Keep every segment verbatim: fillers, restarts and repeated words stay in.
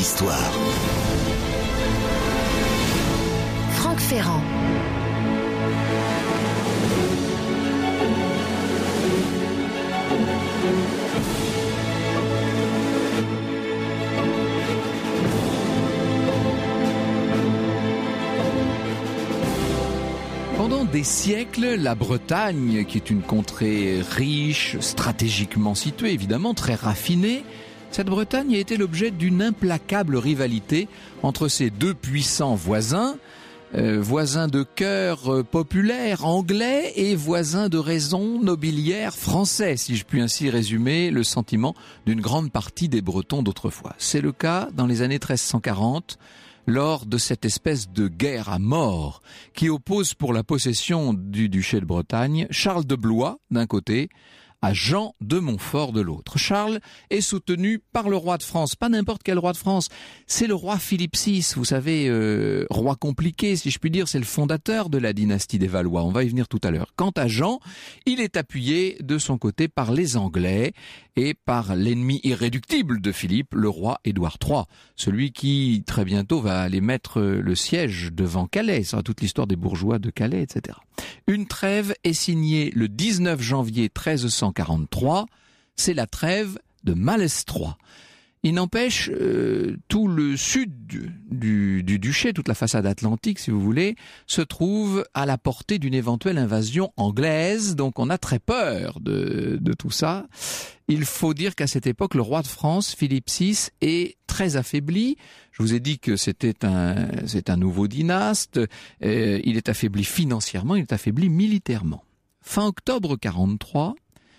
l'histoire. Franck Ferrand. Pendant des siècles, la Bretagne, qui est une contrée riche, stratégiquement située, évidemment très raffinée, cette Bretagne a été l'objet d'une implacable rivalité entre ses deux puissants voisins, euh, voisins de cœur euh, populaire anglais et voisins de raison nobiliaire français, si je puis ainsi résumer le sentiment d'une grande partie des Bretons d'autrefois. C'est le cas dans les années treize cent quarante, lors de cette espèce de guerre à mort qui oppose pour la possession du duché de Bretagne Charles de Blois d'un côté à Jean de Montfort de l'autre. Charles est soutenu par le roi de France, pas n'importe quel roi de France, c'est le roi Philippe six, vous savez, euh, roi compliqué si je puis dire, c'est le fondateur de la dynastie des Valois, on va y venir tout à l'heure. Quant à Jean, il est appuyé de son côté par les Anglais et par l'ennemi irréductible de Philippe, le roi Édouard trois, celui qui très bientôt va aller mettre le siège devant Calais, ça sera toute l'histoire des bourgeois de Calais, et cetera. Une trêve est signée le dix-neuf janvier treize cent quarante-trois, c'est la trêve de Malestroit. Il n'empêche, euh, tout le sud du, du, du duché, toute la façade atlantique, si vous voulez, se trouve à la portée d'une éventuelle invasion anglaise, donc on a très peur de, de tout ça. Il faut dire qu'à cette époque, le roi de France, Philippe six, est très affaibli. Je vous ai dit que c'était un, c'est un nouveau dynaste. Euh, il est affaibli financièrement, il est affaibli militairement. Fin octobre quarante-trois,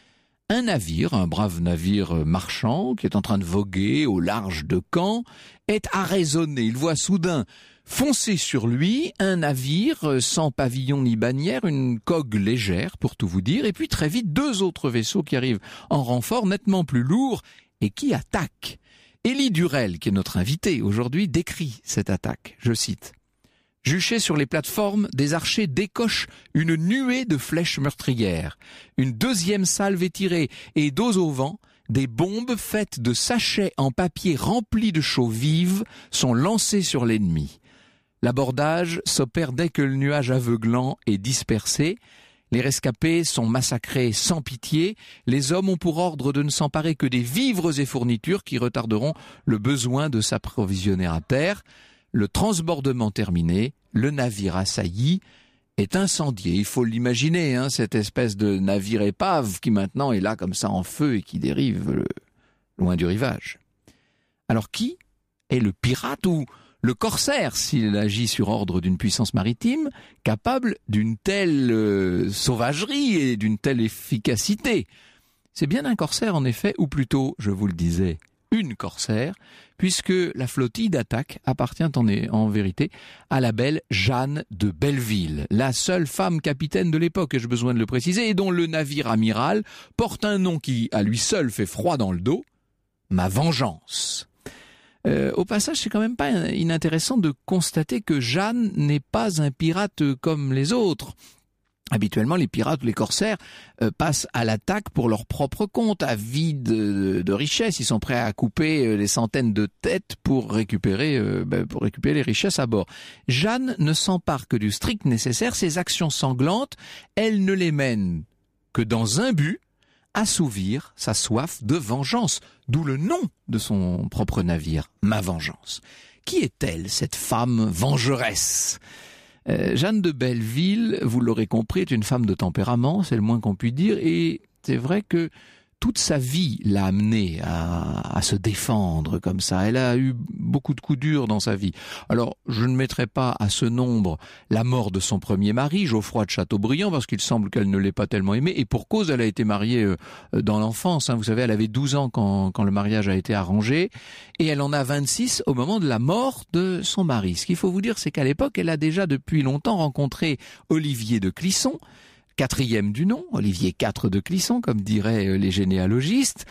un navire, un brave navire marchand, qui est en train de voguer au large de Caen, est arraisonné. Il voit soudain foncer sur lui un navire sans pavillon ni bannière, une cogue légère, pour tout vous dire, et puis très vite deux autres vaisseaux qui arrivent en renfort, nettement plus lourds, et qui attaquent. Élie Durel, qui est notre invité aujourd'hui, décrit cette attaque. Je cite. Juchés sur les plateformes, des archers décochent une nuée de flèches meurtrières. Une deuxième salve est tirée et dos au vent, des bombes faites de sachets en papier remplis de chaux vives sont lancées sur l'ennemi. L'abordage s'opère dès que le nuage aveuglant est dispersé. Les rescapés sont massacrés sans pitié. Les hommes ont pour ordre de ne s'emparer que des vivres et fournitures qui retarderont le besoin de s'approvisionner à terre. Le transbordement terminé, le navire assailli est incendié. Il faut l'imaginer, hein, cette espèce de navire épave qui maintenant est là comme ça en feu et qui dérive euh, loin du rivage. Alors qui est le pirate ou le corsaire, s'il agit sur ordre d'une puissance maritime, capable d'une telle euh, sauvagerie et d'une telle efficacité? C'est bien un corsaire en effet, ou plutôt, je vous le disais, une corsaire, puisque la flottille d'attaque appartient en, en vérité à la belle Jeanne de Belleville, la seule femme capitaine de l'époque, ai-je besoin de le préciser, et dont le navire amiral porte un nom qui, à lui seul, fait froid dans le dos, Ma Vengeance. Euh, au passage, c'est quand même pas inintéressant de constater que Jeanne n'est pas un pirate comme les autres. Habituellement, les pirates ou les corsaires euh, passent à l'attaque pour leur propre compte, avides de, de richesses. Ils sont prêts à couper euh, les centaines de têtes pour récupérer, euh, ben, pour récupérer les richesses à bord. Jeanne ne s'empare que du strict nécessaire. Ses actions sanglantes, elle ne les mène que dans un but, assouvir sa soif de vengeance. D'où le nom de son propre navire, Ma Vengeance. Qui est-elle, cette femme vengeresse ? Euh, Jeanne de Belleville, vous l'aurez compris, est une femme de tempérament, c'est le moins qu'on puisse dire, et c'est vrai que toute sa vie l'a amenée à, à se défendre comme ça. Elle a eu beaucoup de coups durs dans sa vie. Alors, je ne mettrai pas à ce nombre la mort de son premier mari, Geoffroy de Chateaubriand, parce qu'il semble qu'elle ne l'ait pas tellement aimé, et pour cause, elle a été mariée euh, dans l'enfance. Hein. Vous savez, elle avait douze ans quand, quand le mariage a été arrangé, et elle en a vingt-six au moment de la mort de son mari. Ce qu'il faut vous dire, c'est qu'à l'époque, elle a déjà depuis longtemps rencontré Olivier de Clisson, quatrième du nom, Olivier quatre de Clisson, comme diraient les généalogistes.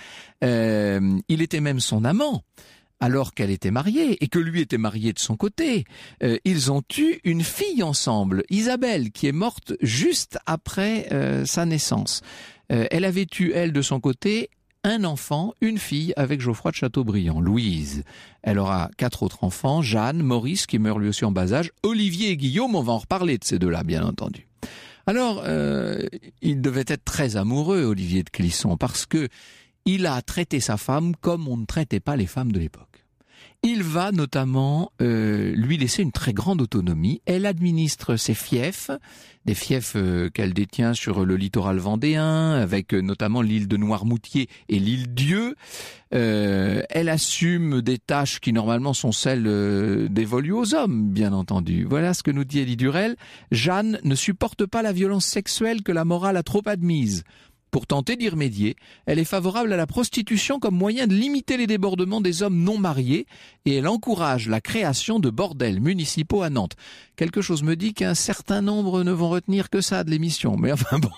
Euh, il était même son amant, alors qu'elle était mariée, et que lui était marié de son côté. Euh, ils ont eu une fille ensemble, Isabelle, qui est morte juste après euh, sa naissance. Euh, elle avait eu, elle, de son côté, un enfant, une fille avec Geoffroy de Chateaubriand, Louise. Elle aura quatre autres enfants, Jeanne, Maurice qui meurt lui aussi en bas âge, Olivier et Guillaume, on va en reparler de ces deux-là bien entendu. Alors, euh, il devait être très amoureux, Olivier de Clisson, parce que il a traité sa femme comme on ne traitait pas les femmes de l'époque. Il va notamment euh, lui laisser une très grande autonomie. Elle administre ses fiefs, des fiefs euh, qu'elle détient sur le littoral vendéen, avec euh, notamment l'île de Noirmoutier et l'île Dieu. Euh, elle assume des tâches qui normalement sont celles euh, dévolues aux hommes, bien entendu. Voilà ce que nous dit Élie Durel. Jeanne ne supporte pas la violence sexuelle que la morale a trop admise. Pour tenter d'y remédier, elle est favorable à la prostitution comme moyen de limiter les débordements des hommes non mariés et elle encourage la création de bordels municipaux à Nantes. Quelque chose me dit qu'un certain nombre ne vont retenir que ça de l'émission. Mais enfin bon,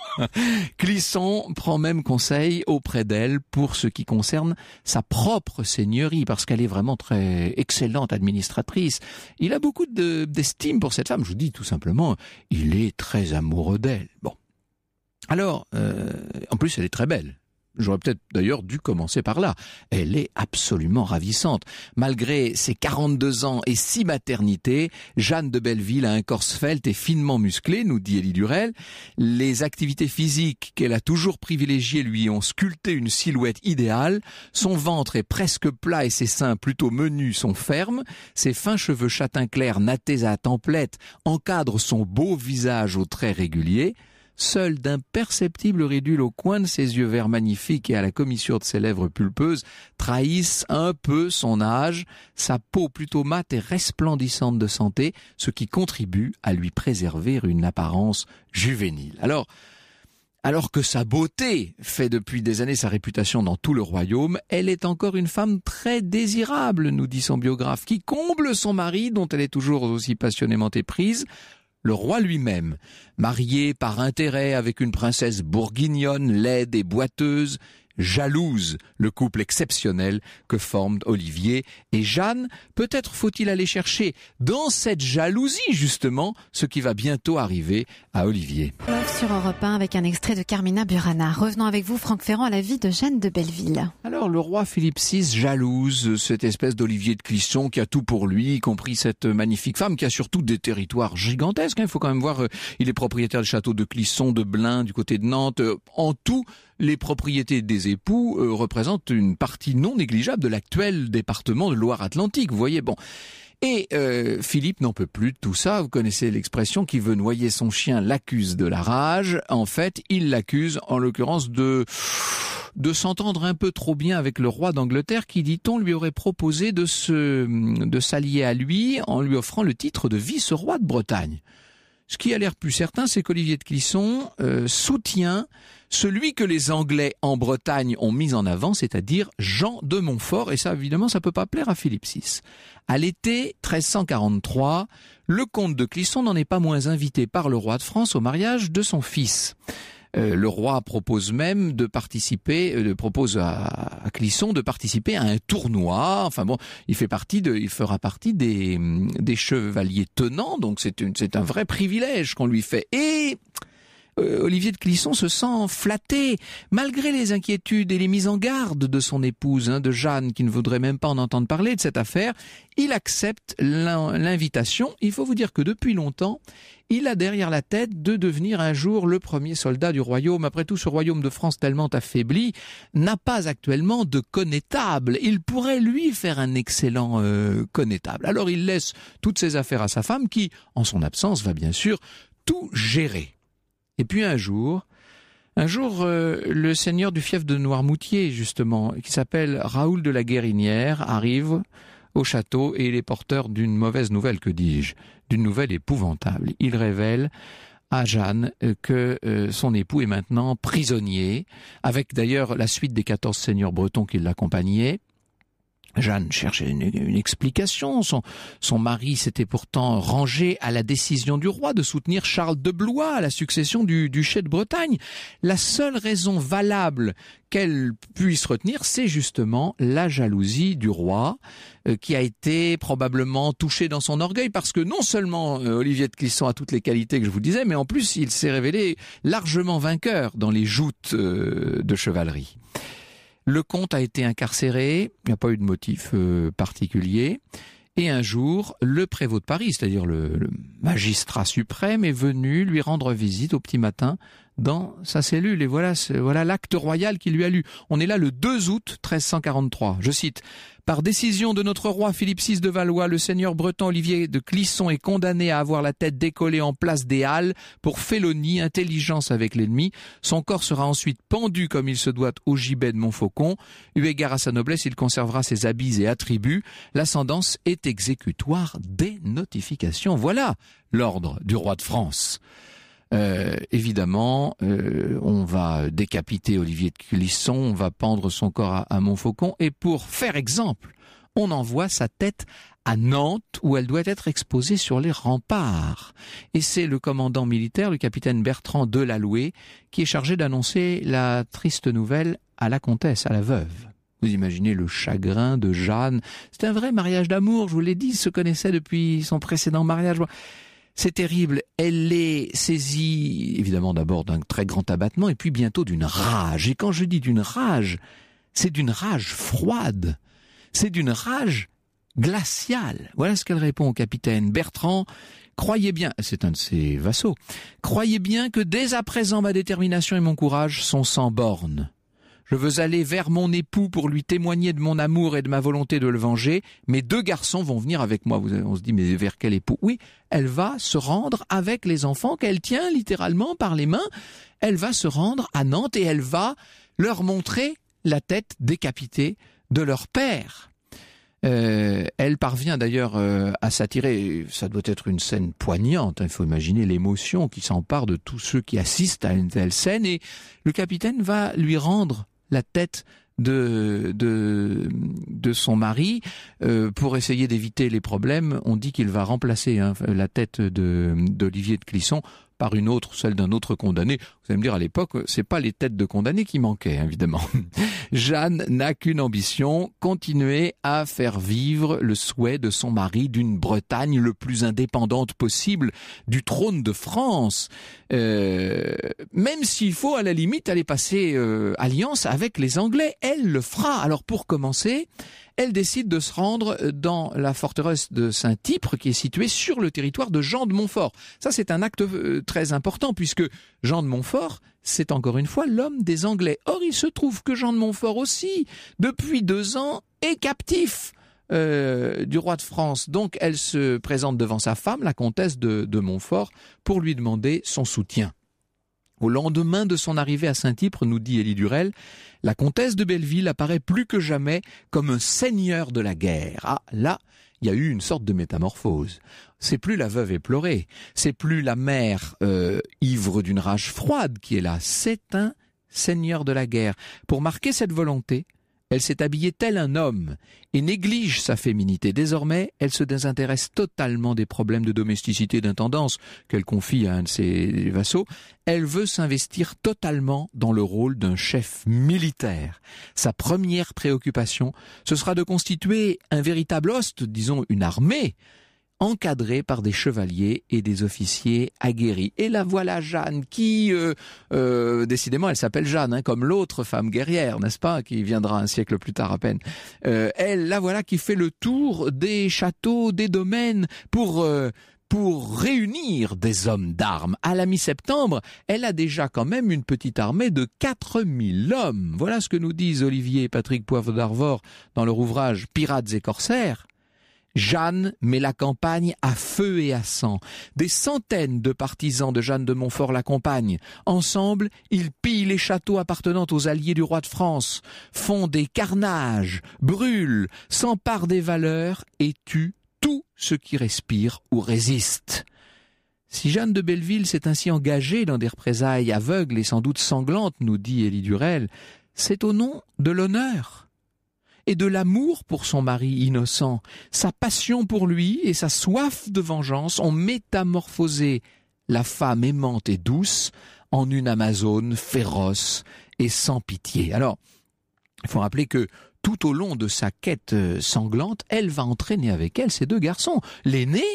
Clisson prend même conseil auprès d'elle pour ce qui concerne sa propre seigneurie parce qu'elle est vraiment très excellente administratrice. Il a beaucoup de, d'estime pour cette femme. Je vous dis tout simplement, il est très amoureux d'elle. Bon. Alors, euh, en plus, elle est très belle. J'aurais peut-être d'ailleurs dû commencer par là. Elle est absolument ravissante. Malgré ses quarante-deux ans et six maternités, Jeanne de Belleville a un corps svelte et finement musclé, nous dit Élie Durel. Les activités physiques qu'elle a toujours privilégiées lui ont sculpté une silhouette idéale. Son ventre est presque plat et ses seins plutôt menus sont fermes. Ses fins cheveux châtain clair nattés à templette encadrent son beau visage aux traits réguliers. Seul d'imperceptibles ridules au coin de ses yeux verts magnifiques et à la commissure de ses lèvres pulpeuses trahissent un peu son âge, sa peau plutôt mate et resplendissante de santé, ce qui contribue à lui préserver une apparence juvénile. Alors, alors que sa beauté fait depuis des années sa réputation dans tout le royaume, elle est encore une femme très désirable, nous dit son biographe, qui comble son mari, dont elle est toujours aussi passionnément éprise. Le roi lui-même, marié par intérêt avec une princesse bourguignonne, laide et boiteuse, jalouse le couple exceptionnel que forment Olivier et Jeanne. Peut-être faut-il aller chercher dans cette jalousie justement ce qui va bientôt arriver à Olivier. Sur Europe un avec un extrait de Carmina Burana. Revenons avec vous, Franck Ferrand, à la vie de Jeanne de Belleville. Alors le roi Philippe six jalouse cette espèce d'Olivier de Clisson qui a tout pour lui, y compris cette magnifique femme qui a surtout des territoires gigantesques. Il faut quand même voir, il est propriétaire du château de Clisson, de Blain, du côté de Nantes. En tout, les propriétés des époux euh, représentent une partie non négligeable de l'actuel département de Loire-Atlantique. Vous voyez, bon. Et euh, Philippe n'en peut plus de tout ça. Vous connaissez l'expression qui veut noyer son chien l'accuse de la rage. En fait, il l'accuse, en l'occurrence, de de s'entendre un peu trop bien avec le roi d'Angleterre qui, dit-on, lui aurait proposé de se de s'allier à lui en lui offrant le titre de vice-roi de Bretagne. Ce qui a l'air plus certain, c'est qu'Olivier de Clisson euh, soutient celui que les Anglais en Bretagne ont mis en avant, c'est-à-dire Jean de Montfort, et ça, évidemment, ça peut pas plaire à Philippe six. À l'été treize cent quarante-trois, le comte de Clisson n'en est pas moins invité par le roi de France au mariage de son fils. Euh, le roi propose même de participer, euh, propose à, à Clisson de participer à un tournoi. Enfin bon, il fait partie de, il fera partie des, des chevaliers tenants, donc c'est une, c'est un vrai privilège qu'on lui fait. Et euh, Olivier de Clisson se sent flatté, malgré les inquiétudes et les mises en garde de son épouse, hein, de Jeanne, qui ne voudrait même pas en entendre parler de cette affaire. Il accepte l'invitation. Il faut vous dire que depuis longtemps, il a derrière la tête de devenir un jour le premier soldat du royaume. Après tout, ce royaume de France tellement affaibli n'a pas actuellement de connétable. Il pourrait, lui, faire un excellent euh, connétable. Alors il laisse toutes ses affaires à sa femme qui, en son absence, va bien sûr tout gérer. Et puis un jour, un jour, euh, le seigneur du fief de Noirmoutier, justement, qui s'appelle Raoul de la Guérinière, arrive au château et il est porteur d'une mauvaise nouvelle, que dis-je, d'une nouvelle épouvantable. Il révèle à Jeanne que euh, son époux est maintenant prisonnier, avec d'ailleurs la suite des quatorze seigneurs bretons qui l'accompagnaient. Jeanne cherchait une, une explication. Son, son mari s'était pourtant rangé à la décision du roi de soutenir Charles de Blois à la succession du duché de Bretagne. La seule raison valable qu'elle puisse retenir, c'est justement la jalousie du roi, euh, qui a été probablement touché dans son orgueil, parce que non seulement euh, Olivier de Clisson a toutes les qualités que je vous disais, mais en plus il s'est révélé largement vainqueur dans les joutes euh, de chevalerie. Le comte a été incarcéré, il n'y a pas eu de motif euh, particulier. Et un jour, le prévôt de Paris, c'est-à-dire le, le magistrat suprême, est venu lui rendre visite au petit matin dans sa cellule. Et voilà, voilà l'acte royal qui lui a lu. On est là le deux août treize cent quarante-trois. Je cite. Par décision de notre roi Philippe six de Valois, le seigneur breton Olivier de Clisson est condamné à avoir la tête décollée en place des Halles pour félonie, intelligence avec l'ennemi. Son corps sera ensuite pendu comme il se doit au gibet de Montfaucon. Eu égard à sa noblesse, il conservera ses habits et attributs. L'ascendance est exécutoire des notifications. Voilà l'ordre du roi de France. Euh, évidemment, euh, on va décapiter Olivier de Clisson, on va pendre son corps à, à Montfaucon, et pour faire exemple, on envoie sa tête à Nantes, où elle doit être exposée sur les remparts. Et c'est le commandant militaire, le capitaine Bertrand Delalloué, qui est chargé d'annoncer la triste nouvelle à la comtesse, à la veuve. Vous imaginez le chagrin de Jeanne. C'est un vrai mariage d'amour, je vous l'ai dit, ils se connaissaient depuis son précédent mariage. C'est terrible, elle est saisie évidemment d'abord d'un très grand abattement et puis bientôt d'une rage. Et quand je dis d'une rage, c'est d'une rage froide, c'est d'une rage glaciale. Voilà ce qu'elle répond au capitaine. Bertrand, croyez bien, c'est un de ses vassaux, croyez bien que dès à présent ma détermination et mon courage sont sans bornes. Je veux aller vers mon époux pour lui témoigner de mon amour et de ma volonté de le venger. Mes deux garçons vont venir avec moi. On se dit, mais vers quel époux? Oui, elle va se rendre avec les enfants qu'elle tient littéralement par les mains. Elle va se rendre à Nantes et elle va leur montrer la tête décapitée de leur père. Euh, elle parvient d'ailleurs euh, à s'attirer, ça doit être une scène poignante, hein, il faut imaginer l'émotion qui s'empare de tous ceux qui assistent à une telle scène, et le capitaine va lui rendre la tête de de de son mari euh, pour essayer d'éviter les problèmes. On dit qu'il va remplacer hein, la tête de d'Olivier de Clisson par une autre, celle d'un autre condamné. Vous allez me dire, à l'époque, c'est pas les têtes de condamnés qui manquaient, évidemment. Jeanne n'a qu'une ambition, continuer à faire vivre le souhait de son mari d'une Bretagne le plus indépendante possible du trône de France. Euh, même s'il faut, à la limite, aller passer euh, alliance avec les Anglais, elle le fera. Alors, pour commencer, elle décide de se rendre dans la forteresse de Saint-Ypre qui est située sur le territoire de Jean de Montfort. Ça, c'est un acte euh, très important puisque Jean de Montfort, c'est encore une fois l'homme des Anglais. Or, il se trouve que Jean de Montfort aussi, depuis deux ans, est captif euh, du roi de France. Donc, elle se présente devant sa femme, la comtesse de, de Montfort, pour lui demander son soutien. Au lendemain de son arrivée à Saint-Ypre, nous dit Élie Durel, la comtesse de Belleville apparaît plus que jamais comme un seigneur de la guerre. Ah, là, il y a eu une sorte de métamorphose. C'est plus la veuve éplorée, c'est plus la mère euh, ivre d'une rage froide qui est là, c'est un seigneur de la guerre. Pour marquer cette volonté, elle s'est habillée tel un homme et néglige sa féminité. Désormais, elle se désintéresse totalement des problèmes de domesticité et d'intendance qu'elle confie à un de ses vassaux. Elle veut s'investir totalement dans le rôle d'un chef militaire. Sa première préoccupation, ce sera de constituer un véritable host, disons une armée, encadré par des chevaliers et des officiers aguerris. Et la voilà Jeanne qui, euh, euh, décidément, elle s'appelle Jeanne, hein, comme l'autre femme guerrière, n'est-ce pas, qui viendra un siècle plus tard à peine. Euh, elle, la voilà qui fait le tour des châteaux, des domaines, pour... Euh, pour réunir des hommes d'armes. À la mi-septembre, elle a déjà quand même une petite armée de quatre mille hommes. Voilà ce que nous disent Olivier et Patrick Poivre d'Arvor dans leur ouvrage « Pirates et corsaires ». Jeanne met la campagne à feu et à sang. Des centaines de partisans de Jeanne de Montfort l'accompagnent. Ensemble, ils pillent les châteaux appartenant aux alliés du roi de France, font des carnages, brûlent, s'emparent des valeurs et tuent tout ce qui respire ou résiste. Si Jeanne de Belleville s'est ainsi engagée dans des représailles aveugles et sans doute sanglantes, nous dit Élie Durel, c'est au nom de l'honneur et de l'amour pour son mari innocent. Sa passion pour lui et sa soif de vengeance ont métamorphosé la femme aimante et douce en une Amazone féroce et sans pitié. Alors, il faut rappeler que tout au long de sa quête sanglante, elle va entraîner avec elle ses deux garçons. L'aîné,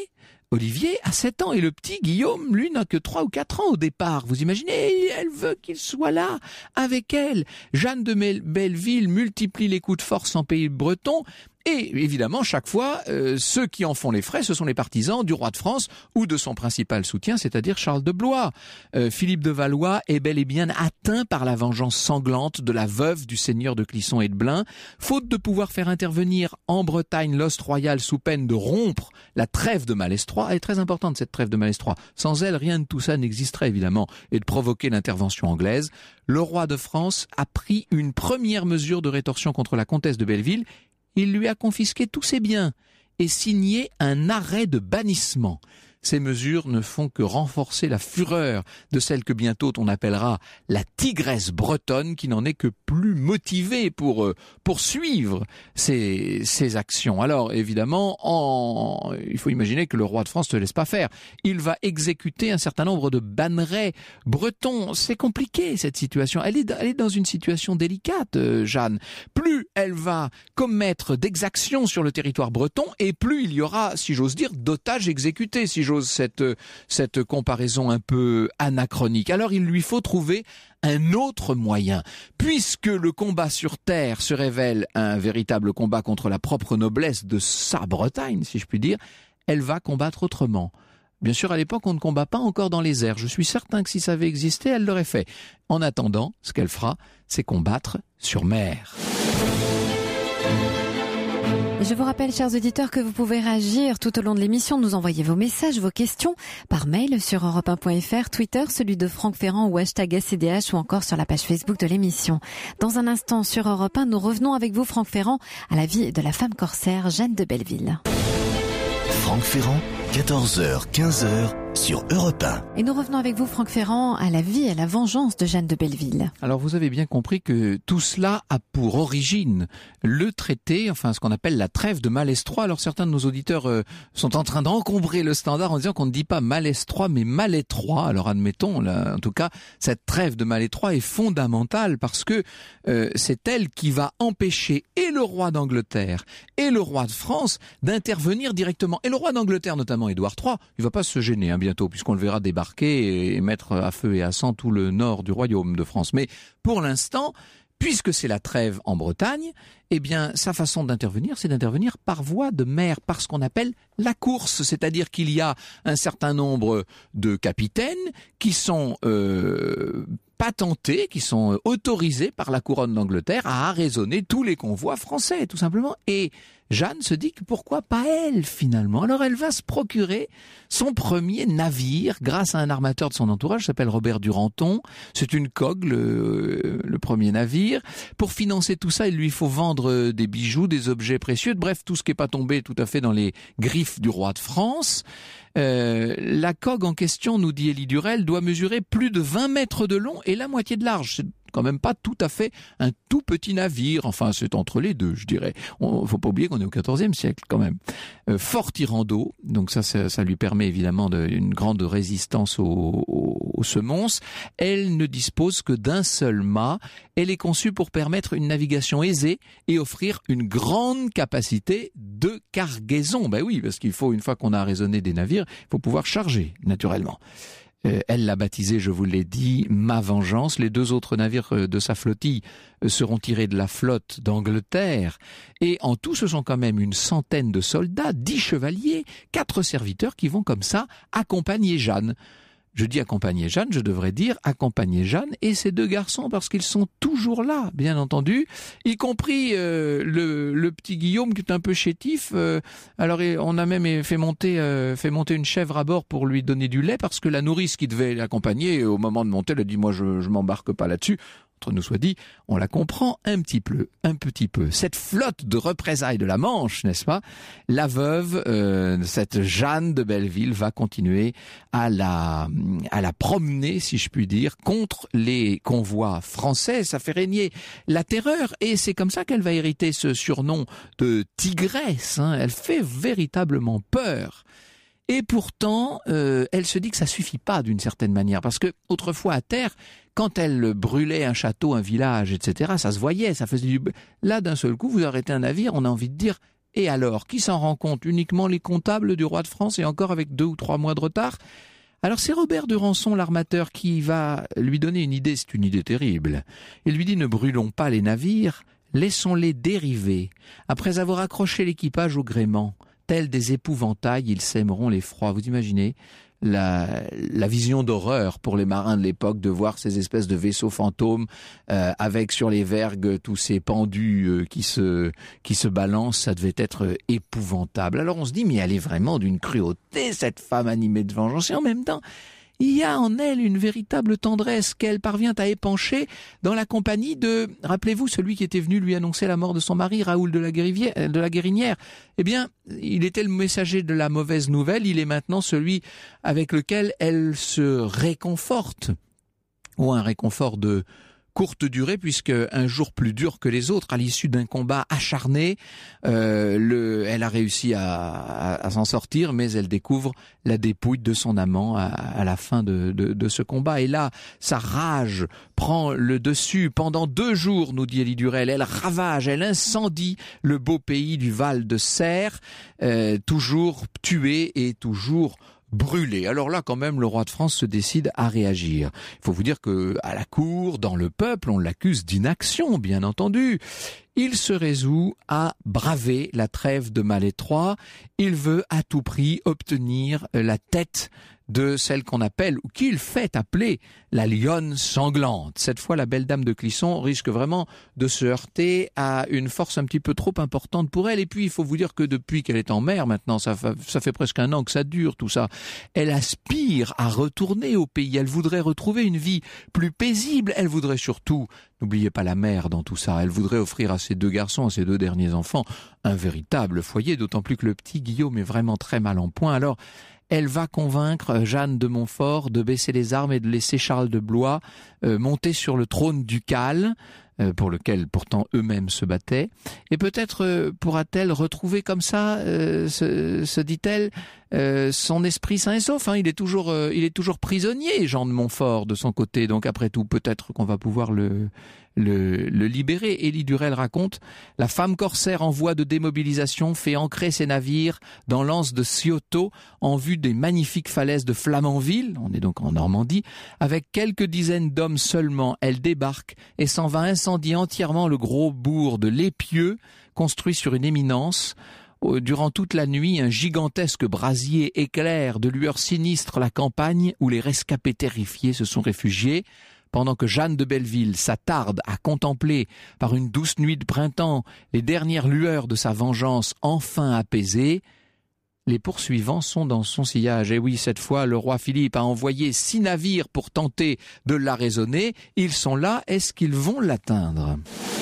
Olivier a sept ans et le petit Guillaume, lui, n'a que trois ou quatre ans au départ. Vous imaginez, elle veut qu'il soit là, avec elle. Jeanne de Belleville multiplie les coups de force en pays breton. Et évidemment, chaque fois, euh, ceux qui en font les frais, ce sont les partisans du roi de France ou de son principal soutien, c'est-à-dire Charles de Blois. Euh, Philippe de Valois est bel et bien atteint par la vengeance sanglante de la veuve du seigneur de Clisson et de Blain. Faute de pouvoir faire intervenir en Bretagne l'hoste royale sous peine de rompre la trêve de Malestroit, elle est très importante cette trêve de Malestroit. Sans elle, rien de tout ça n'existerait évidemment, et de provoquer l'intervention anglaise. Le roi de France a pris une première mesure de rétorsion contre la comtesse de Belleville. Il lui a confisqué tous ses biens et signé un arrêt de bannissement. Ces mesures ne font que renforcer la fureur de celle que bientôt on appellera la tigresse bretonne, qui n'en est que plus motivée pour euh, poursuivre ses, ses actions. Alors évidemment, en... il faut imaginer que le roi de France ne laisse pas faire. Il va exécuter un certain nombre de bannerets bretons. C'est compliqué cette situation. Elle est, elle est dans une situation délicate, euh, Jeanne. Plus elle va commettre d'exactions sur le territoire breton, et plus il y aura, si j'ose dire, d'otages exécutés, si j'ose cette, cette comparaison un peu anachronique. Alors il lui faut trouver un autre moyen. Puisque le combat sur terre se révèle un véritable combat contre la propre noblesse de sa Bretagne, si je puis dire, elle va combattre autrement. Bien sûr, à l'époque, on ne combat pas encore dans les airs. Je suis certain que si ça avait existé, elle l'aurait fait. En attendant, ce qu'elle fera, c'est combattre sur mer. Je vous rappelle, chers auditeurs, que vous pouvez réagir tout au long de l'émission, nous envoyer vos messages, vos questions par mail sur europe un point f r, Twitter, celui de Franck Ferrand ou hashtag S C D H, ou encore sur la page Facebook de l'émission. Dans un instant, sur Europe un, nous revenons avec vous, Franck Ferrand, à la vie de la femme corsaire Jeanne de Belleville. Franck Ferrand, quatorze heures, quinze heures, sur Europe un. Et nous revenons avec vous, Franck Ferrand, à la vie et à la vengeance de Jeanne de Belleville. Alors vous avez bien compris que tout cela a pour origine le traité, enfin ce qu'on appelle la trêve de Malestroit. Alors certains de nos auditeurs euh, sont en train d'encombrer le standard en disant qu'on ne dit pas Malestroit mais Malétroit. Alors admettons, là, en tout cas, cette trêve de Malétroit est fondamentale parce que euh, c'est elle qui va empêcher et le roi d'Angleterre et le roi de France d'intervenir directement. Et le roi d'Angleterre, notamment Édouard trois, il va pas se gêner hein, bientôt, puisqu'on le verra débarquer et mettre à feu et à sang tout le nord du royaume de France. Mais pour l'instant, puisque c'est la trêve en Bretagne, eh bien, sa façon d'intervenir, c'est d'intervenir par voie de mer, par ce qu'on appelle la course. C'est-à-dire qu'il y a un certain nombre de capitaines qui sont euh, patentés, qui sont autorisés par la couronne d'Angleterre à arraisonner tous les convois français, tout simplement. Et Jeanne se dit que pourquoi pas elle, finalement. Alors elle va se procurer son premier navire grâce à un armateur de son entourage, s'appelle Robert Duranton. C'est une coque, le, le premier navire. Pour financer tout ça, il lui faut vendre des bijoux, des objets précieux, bref, tout ce qui n'est pas tombé tout à fait dans les griffes du roi de France. Euh, la coque en question, nous dit Élie Durel, doit mesurer plus de vingt mètres de long et la moitié de large. C'est quand même pas tout à fait un tout petit navire. Enfin, c'est entre les deux, je dirais. On, faut pas oublier qu'on est au quatorzième siècle, quand même. Euh, fort tirant d'eau. Donc ça, ça, ça lui permet évidemment de, une grande résistance aux, aux, aux semonces. Elle ne dispose que d'un seul mât. Elle est conçue pour permettre une navigation aisée et offrir une grande capacité de cargaison. Ben oui, parce qu'il faut, une fois qu'on a raisonné des navires, il faut pouvoir charger, naturellement. Euh, elle l'a baptisé, je vous l'ai dit, Ma Vengeance. Les deux autres navires de sa flottille seront tirés de la flotte d'Angleterre. Et en tout, ce sont quand même une centaine de soldats, dix chevaliers, quatre serviteurs qui vont comme ça accompagner Jeanne. Je dis accompagner Jeanne, je devrais dire accompagner Jeanne et ses deux garçons, parce qu'ils sont toujours là, bien entendu, y compris euh, le, le petit Guillaume qui est un peu chétif. Euh, alors on a même fait monter, euh, fait monter une chèvre à bord pour lui donner du lait, parce que la nourrice qui devait l'accompagner, au moment de monter, elle a dit « moi je, je m'embarque pas là-dessus ». Entre nous soit dit, on la comprend un petit peu, un petit peu. Cette flotte de représailles de la Manche, n'est-ce pas? La veuve, euh, cette Jeanne de Belleville, va continuer à la, à la promener, si je puis dire, contre les convois français. Ça fait régner la terreur, et c'est comme ça qu'elle va hériter ce surnom de tigresse. Hein. Elle fait véritablement peur. Et pourtant, euh, elle se dit que ça suffit pas d'une certaine manière, parce que autrefois à terre, quand elle brûlait un château, un village, et cetera, ça se voyait, ça faisait du... Là, d'un seul coup, vous arrêtez un navire, on a envie de dire, Et alors, qui s'en rend compte? Uniquement les comptables du roi de France, et encore avec deux ou trois mois de retard. Alors c'est Robert de Rançon, l'armateur, qui va lui donner une idée, c'est une idée terrible. Il lui dit: ne brûlons pas les navires, laissons-les dériver. Après avoir accroché l'équipage au gréement, tels des épouvantails, ils sèmeront l'effroi. Vous imaginez la, la vision d'horreur pour les marins de l'époque de voir ces espèces de vaisseaux fantômes euh, avec sur les vergues tous ces pendus euh, qui se qui se balancent. Ça devait être épouvantable. Alors on se dit, mais elle est vraiment d'une cruauté, cette femme animée de vengeance, et en même temps il y a en elle une véritable tendresse qu'elle parvient à épancher dans la compagnie de, rappelez-vous, celui qui était venu lui annoncer la mort de son mari, Raoul de la, de la Guérinière. Eh bien, il était le messager de la mauvaise nouvelle, il est maintenant celui avec lequel elle se réconforte, ou un réconfort de courte durée, puisque un jour plus dur que les autres, à l'issue d'un combat acharné, euh, le, elle a réussi à, à, à s'en sortir, mais elle découvre la dépouille de son amant à, à la fin de, de, de ce combat. Et là, sa rage prend le dessus. Pendant deux jours, nous dit Élie Durel, elle ravage, elle incendie le beau pays du Val de Serre, euh, toujours tué et toujours brûlé. Alors là, quand même, le roi de France se décide à réagir. Il faut vous dire que à la cour, dans le peuple, on l'accuse d'inaction, bien entendu. Il se résout à braver la trêve de Malétroit. Il veut à tout prix obtenir la tête de celle qu'on appelle, ou qu'il fait appeler, la lionne sanglante. Cette fois, la belle dame de Clisson risque vraiment de se heurter à une force un petit peu trop importante pour elle. Et puis, il faut vous dire que depuis qu'elle est en mer, maintenant, ça, ça fait presque un an que ça dure, tout ça, elle aspire à retourner au pays. Elle voudrait retrouver une vie plus paisible. Elle voudrait surtout, n'oubliez pas la mère dans tout ça, elle voudrait offrir à ses deux garçons, à ses deux derniers enfants, un véritable foyer, d'autant plus que le petit Guillaume est vraiment très mal en point. Alors, elle va convaincre Jeanne de Montfort de baisser les armes et de laisser Charles de Blois euh, monter sur le trône ducal, euh, pour lequel pourtant eux-mêmes se battaient. Et peut-être euh, pourra-t-elle retrouver comme ça, euh, se, se dit-elle, euh, son esprit sain et sauf. Hein. Il est toujours, euh, il est toujours prisonnier, Jean de Montfort, de son côté. Donc après tout, peut-être qu'on va pouvoir le... Le, le libérer. Élie Durel raconte: la femme corsaire en voie de démobilisation fait ancrer ses navires dans l'anse de Cioto en vue des magnifiques falaises de Flamanville, on est donc en Normandie. Avec quelques dizaines d'hommes seulement, elle débarque et s'en va incendier entièrement le gros bourg de l'Épieux, construit sur une éminence. Durant toute la nuit, un gigantesque brasier éclaire de lueurs sinistres la campagne où les rescapés terrifiés se sont réfugiés. Pendant que Jeanne de Belleville s'attarde à contempler par une douce nuit de printemps les dernières lueurs de sa vengeance enfin apaisée, les poursuivants sont dans son sillage. Et oui, cette fois, le roi Philippe a envoyé six navires pour tenter de la raisonner. Ils sont là, est-ce qu'ils vont l'atteindre?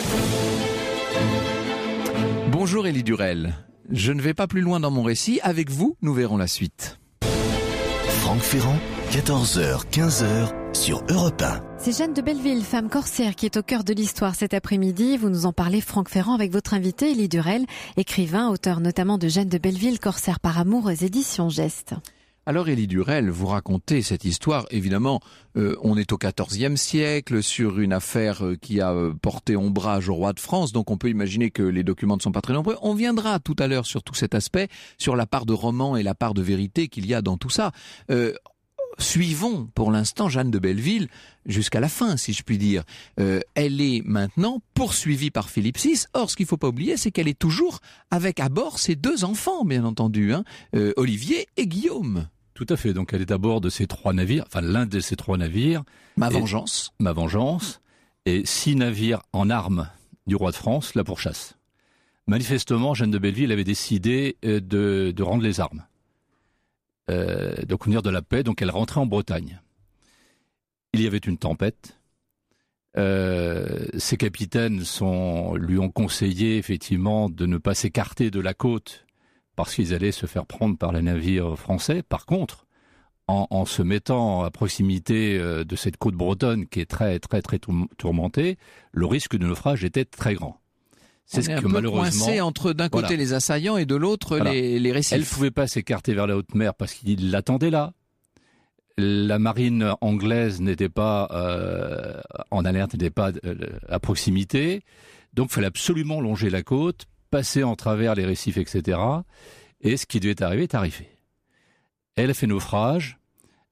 Bonjour Élie Durel. Je ne vais pas plus loin dans mon récit. Avec vous, nous verrons la suite. Franck Ferrand, quatorze heures quinze sur Europe un. C'est Jeanne de Belleville, femme corsaire, qui est au cœur de l'histoire cet après-midi. Vous nous en parlez, Franck Ferrand, avec votre invité, Élie Durel, écrivain, auteur notamment de Jeanne de Belleville, corsaire par amour, aux éditions Geste. Alors Élie Durel, vous racontez cette histoire, évidemment, euh, on est au quatorzième siècle, sur une affaire euh, qui a euh, porté ombrage au roi de France, donc on peut imaginer que les documents ne sont pas très nombreux. On viendra tout à l'heure sur tout cet aspect, sur la part de roman et la part de vérité qu'il y a dans tout ça. Euh, Suivons pour l'instant Jeanne de Belleville jusqu'à la fin, si je puis dire. Euh, elle est maintenant poursuivie par Philippe six. Or, ce qu'il ne faut pas oublier, c'est qu'elle est toujours avec à bord ses deux enfants, bien entendu, hein, euh, Olivier et Guillaume. Tout à fait. Donc, elle est à bord de ces trois navires, enfin l'un de ces trois navires. Ma vengeance. Ma vengeance. Et six navires en armes du roi de France, la pourchasse. Manifestement, Jeanne de Belleville avait décidé de, de rendre les armes. Euh, de conduire de la paix, donc elle rentrait en Bretagne. Il y avait une tempête. Euh, ses capitaines sont, lui ont conseillé effectivement de ne pas s'écarter de la côte parce qu'ils allaient se faire prendre par les navires français. Par contre, en, en se mettant à proximité euh, de cette côte bretonne qui est très très très tourmentée, le risque de naufrage était très grand. C'est ce que malheureusement coincé entre d'un côté voilà. les assaillants et de l'autre voilà. les, les récifs. Elle ne pouvait pas s'écarter vers la haute mer parce qu'il l'attendait là. La marine anglaise n'était pas euh, en alerte, n'était pas euh, à proximité. Donc il fallait absolument longer la côte passé en travers les récifs, et cetera. Et ce qui devait arriver est arrivé. Elle a fait naufrage,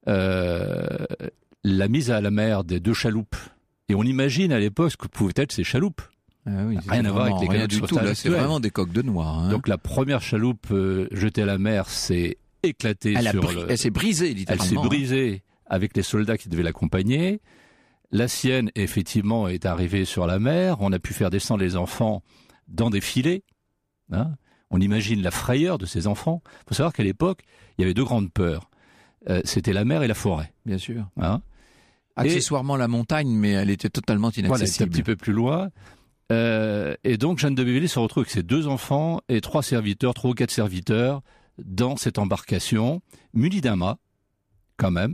euh, la mise à la mer des deux chaloupes. Et on imagine à l'époque ce que pouvaient être ces chaloupes. Ah oui, rien à voir avec les rien du tout. Là, c'est vraiment des coques de noix. Hein. Donc la première chaloupe euh, jetée à la mer s'est éclatée elle sur bri- le... Elle s'est brisée, littéralement. Elle s'est brisée avec les soldats qui devaient l'accompagner. La sienne, effectivement, est arrivée sur la mer. On a pu faire descendre les enfants dans des filets. Hein. On imagine la frayeur de ces enfants. Il faut savoir qu'à l'époque, il y avait deux grandes peurs. Euh, c'était la mer et la forêt. Bien sûr. Hein. Accessoirement et... la montagne, mais elle était totalement inaccessible. Voilà, c'est un petit peu plus loin. Euh, et donc Jeanne de Belleville se retrouve avec ses deux enfants et trois serviteurs, trois ou quatre serviteurs dans cette embarcation, munie d'un mât, quand même,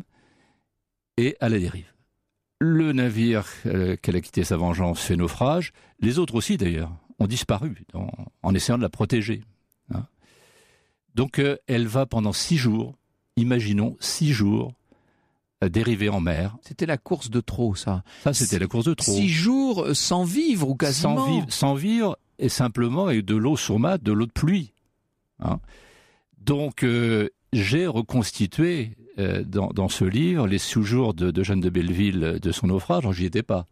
et à la dérive. Le navire euh, qu'elle a quitté sa vengeance fait naufrage. Les autres aussi, d'ailleurs, ont disparu dans, en essayant de la protéger. Hein. Donc euh, elle va pendant six jours, imaginons six jours, dérivé en mer. C'était la course de trop, ça. Ça, c'était la course de trop. Six jours sans vivre ou quasiment. Sans vivre, sans vivre et simplement avec de l'eau sur mat, de l'eau de pluie. Hein. Donc, euh, j'ai reconstitué euh, dans, dans ce livre les six-jours de, de Jeanne de Belleville de son naufrage. Alors, j'y étais pas.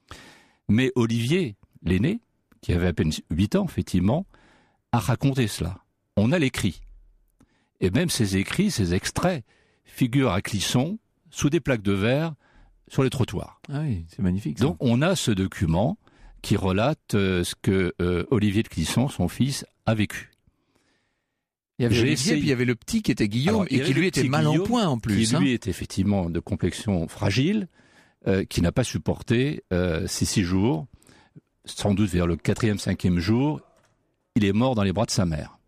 Mais Olivier, l'aîné, qui avait à peine huit ans, effectivement, a raconté cela. On a l'écrit. Et même ces écrits, ces extraits, figurent à Clisson, sous des plaques de verre, sur les trottoirs. Ah oui, c'est magnifique. Ça. Donc on a ce document qui relate euh, ce que euh, Olivier de Clisson, son fils, a vécu. Il y avait J'ai Olivier, essayé... puis il y avait le petit qui était Guillaume, Alors, et qui lui était mal Guillaume, en point en plus. Qui hein. lui était effectivement de complexion fragile, euh, qui n'a pas supporté euh, ces six jours. Sans doute vers le quatrième, cinquième jour, il est mort dans les bras de sa mère.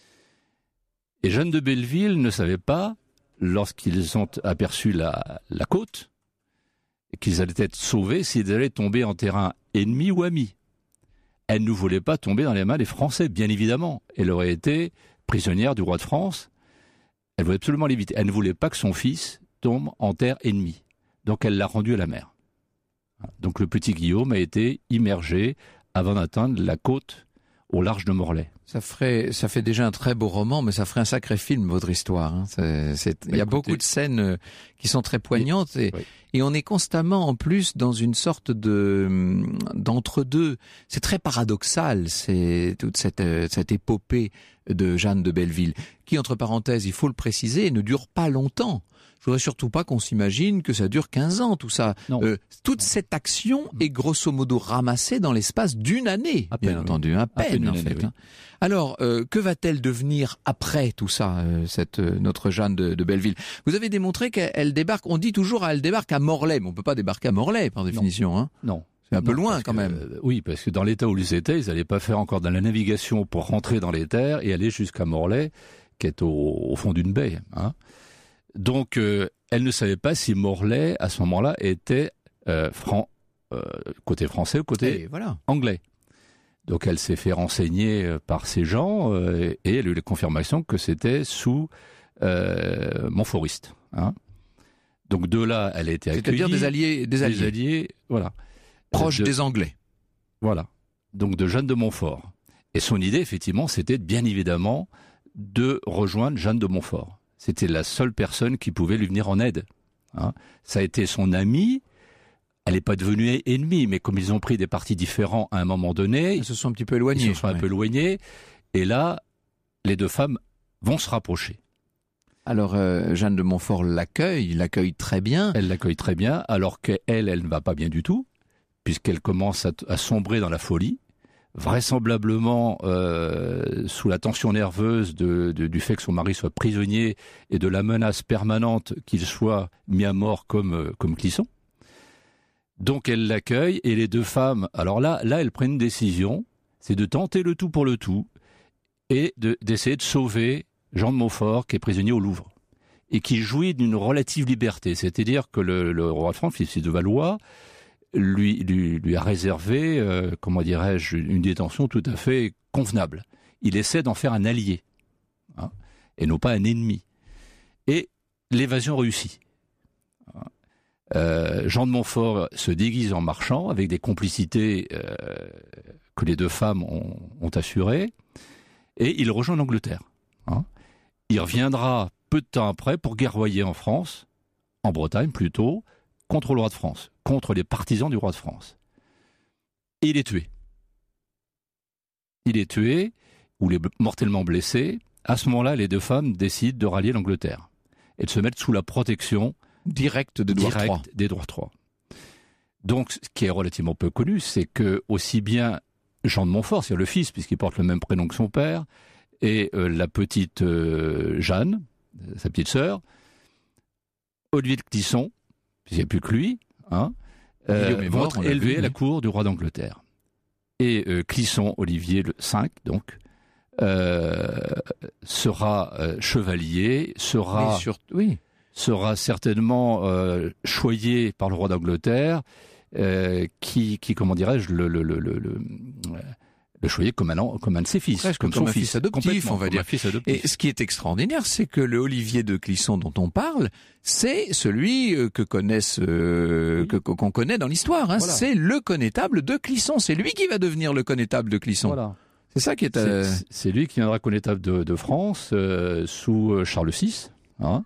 Et Jeanne de Belleville ne savait pas, lorsqu'ils ont aperçu la, la côte, qu'ils allaient être sauvés s'ils allaient tomber en terrain ennemi ou ami. Elle ne voulait pas tomber dans les mains des Français, bien évidemment. Elle aurait été prisonnière du roi de France. Elle voulait absolument l'éviter. Elle ne voulait pas que son fils tombe en terre ennemie. Donc elle l'a rendu à la mer. Donc le petit Guillaume a été immergé avant d'atteindre la côte au large de Morlaix. Ça ferait, ça fait déjà un très beau roman, mais ça ferait un sacré film, votre histoire. Hein. C'est, c'est, il y a écoutez, beaucoup de scènes qui sont très poignantes et, oui. et on est constamment en plus dans une sorte de d'entre-deux. C'est très paradoxal, c'est toute cette cette épopée de Jeanne de Belleville, qui entre parenthèses, il faut le préciser, ne dure pas longtemps. Je voudrais surtout pas qu'on s'imagine que ça dure quinze ans, tout ça. Euh, toute non. cette action est grosso modo ramassée dans l'espace d'une année, à bien peine, entendu, oui. à peine, à peine en fait. Année, oui. Alors, euh, que va-t-elle devenir après tout ça, euh, cette euh, notre Jeanne de, de Belleville? Vous avez démontré qu'elle débarque, on dit toujours elle débarque à Morlaix, mais on peut pas débarquer à Morlaix par définition. Non. Hein. non. C'est un peu non, loin quand que, même. Euh, oui, parce que dans l'état où ils étaient, ils n'allaient pas faire encore de la navigation pour rentrer dans les terres et aller jusqu'à Morlaix, qui est au, au fond d'une baie. Hein. Donc, euh, elle ne savait pas si Morlaix, à ce moment-là, était euh, franc, euh, côté français ou côté voilà. anglais. Donc, elle s'est fait renseigner euh, par ces gens euh, et elle a eu la confirmation que c'était sous euh, Montforist. Hein. Donc, de là, elle a été accueillie. C'est-à-dire des alliés, des alliés, des alliés voilà, proches de, des Anglais. Voilà. Donc, de Jeanne de Montfort. Et son idée, effectivement, c'était bien évidemment de rejoindre Jeanne de Montfort. C'était la seule personne qui pouvait lui venir en aide. Hein. Ça a été son amie. Elle n'est pas devenue ennemie, mais comme ils ont pris des partis différents à un moment donné, ils se sont un petit peu éloignés. Ils se sont ouais. un peu éloignés. Et là, les deux femmes vont se rapprocher. Alors, euh, Jeanne de Montfort l'accueille, l'accueille très bien. Elle l'accueille très bien, alors qu'elle, elle ne va pas bien du tout, puisqu'elle commence à, à sombrer dans la folie. Vraisemblablement euh, sous la tension nerveuse de, de, du fait que son mari soit prisonnier et de la menace permanente qu'il soit mis à mort comme, euh, comme Clisson. Donc elle l'accueille et les deux femmes, alors là, là elles prennent une décision, c'est de tenter le tout pour le tout et de, d'essayer de sauver Jean de Montfort qui est prisonnier au Louvre et qui jouit d'une relative liberté, c'est-à-dire que le, le roi de France, fils de Valois, Lui, lui, lui a réservé, euh, comment dirais-je, une détention tout à fait convenable. Il essaie d'en faire un allié, hein, et non pas un ennemi. Et l'évasion réussit. Euh, Jean de Montfort se déguise en marchand avec des complicités euh, que les deux femmes ont, ont assuré, et il rejoint l'Angleterre. Hein. Il reviendra peu de temps après pour guerroyer en France, en Bretagne plutôt, contre le roi de France, contre les partisans du roi de France. Et il est tué. Il est tué, ou il est mortellement blessé. À ce moment-là, les deux femmes décident de rallier l'Angleterre et de se mettre sous la protection directe d'Édouard trois. d'Édouard trois. Donc, ce qui est relativement peu connu, c'est que aussi bien Jean de Montfort, c'est le fils, puisqu'il porte le même prénom que son père, et euh, la petite euh, Jeanne, sa petite sœur, Olivier de Clisson, puisqu'il n'y a plus que lui, hein, euh, vont être élevés à la cour du roi d'Angleterre. Et euh, Clisson, Olivier le cinq, donc, euh, sera euh, chevalier, sera, sur... oui. sera certainement euh, choyé par le roi d'Angleterre, euh, qui, qui, comment dirais-je, le, le, le, le, le, le choyer comme un, comme un de ses fils, presque comme, comme son un fils, fils adoptif, on va dire. Fils adoptif. Et ce qui est extraordinaire, c'est que le Olivier de Clisson dont on parle, c'est celui que connaissent, euh, oui. que, qu'on connaît dans l'histoire. Hein. Voilà. C'est le connétable de Clisson. C'est lui qui va devenir le connétable de Clisson. Voilà. C'est ça qui est. Euh... C'est, c'est lui qui viendra connétable de, de France euh, sous Charles six. Hein.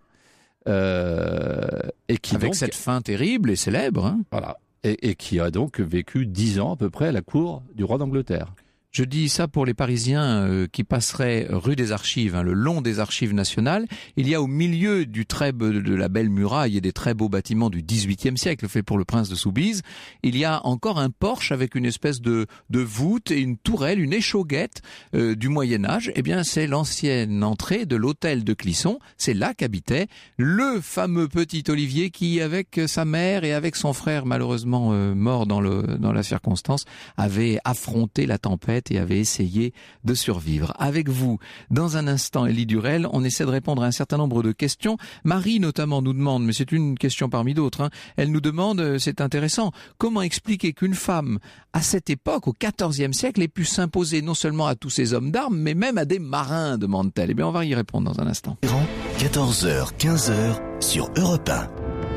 Euh, et qui avec donc, cette fin terrible et célèbre. Hein. Voilà. Et, et qui a donc vécu dix ans à peu près à la cour du roi d'Angleterre. Je dis ça pour les Parisiens euh, qui passeraient rue des Archives, hein, le long des Archives nationales. Il y a au milieu du très beau, de la belle muraille et des très beaux bâtiments du dix-huitième siècle fait pour le prince de Soubise, il y a encore un porche avec une espèce de, de voûte et une tourelle, une échauguette euh, du Moyen-Âge. Eh bien, c'est l'ancienne entrée de l'hôtel de Clisson. C'est là qu'habitait le fameux petit Olivier qui, avec sa mère et avec son frère malheureusement euh, mort dans, le, dans la circonstance, avait affronté la tempête et avait essayé de survivre. Avec vous, dans un instant, Élie Durel, on essaie de répondre à un certain nombre de questions. Marie, notamment, nous demande, mais c'est une question parmi d'autres, hein, elle nous demande, c'est intéressant, comment expliquer qu'une femme, à cette époque, au quatorzième siècle, ait pu s'imposer non seulement à tous ces hommes d'armes, mais même à des marins, demande-t-elle. Eh bien, on va y répondre dans un instant. quatorze heures, quinze heures, sur Europe un.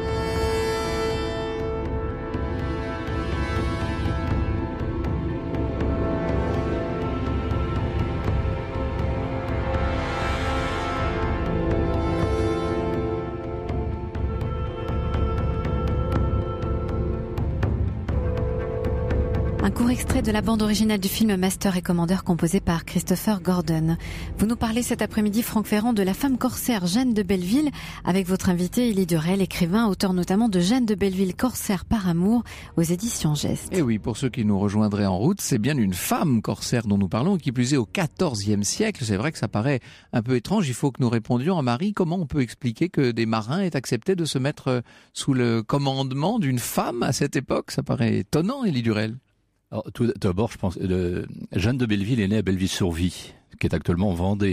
Un court extrait de la bande originale du film Master et Commandeur composé par Christopher Gordon. Vous nous parlez cet après-midi, Franck Ferrand, de la femme corsaire Jeanne de Belleville avec votre invité Élie Durel, écrivain, auteur notamment de Jeanne de Belleville, corsaire par amour aux éditions Geste. Et oui, pour ceux qui nous rejoindraient en route, c'est bien une femme corsaire dont nous parlons, qui plus est au quatorzième siècle. C'est vrai que ça paraît un peu étrange. Il faut que nous répondions à Marie. Comment on peut expliquer que des marins aient accepté de se mettre sous le commandement d'une femme à cette époque? Ça paraît étonnant, Élie Durel. Alors, tout d'abord, je pense que Jeanne de Belleville est née à Belleville-sur-Vie, qui est actuellement en Vendée.